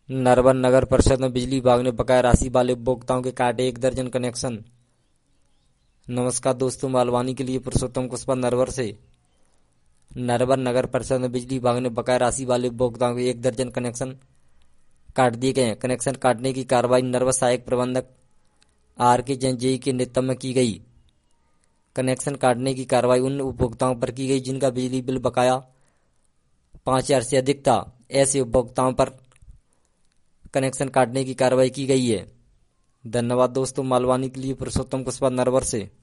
नरवर नगर परिषद में बिजली विभाग ने बकाया राशि वाले उपभोक्ताओं के काटे 1 दर्जन कनेक्शन। नमस्कार दोस्तों, मालवानी के लिए पुरुषोत्तम कुशवाहा नरवर से। नरवर नगर परिषद में बिजली विभाग ने बकाया राशि वाले उपभोक्ताओं के 1 दर्जन कनेक्शन काट दिए गए हैं। कनेक्शन काटने की कार्रवाई नरवर सहायक प्रबंधक RK जैन जेई के नेतृत्व में की गई। कनेक्शन काटने की कार्रवाई उन उपभोक्ताओं पर की गई जिनका बिजली बिल बकाया 5,000 से अधिक था। ऐसे उपभोक्ताओं पर कनेक्शन काटने की कार्रवाई की गई है। धन्यवाद दोस्तों, मालवानी के लिए पुरुषोत्तम कुशवाहा नरवर से।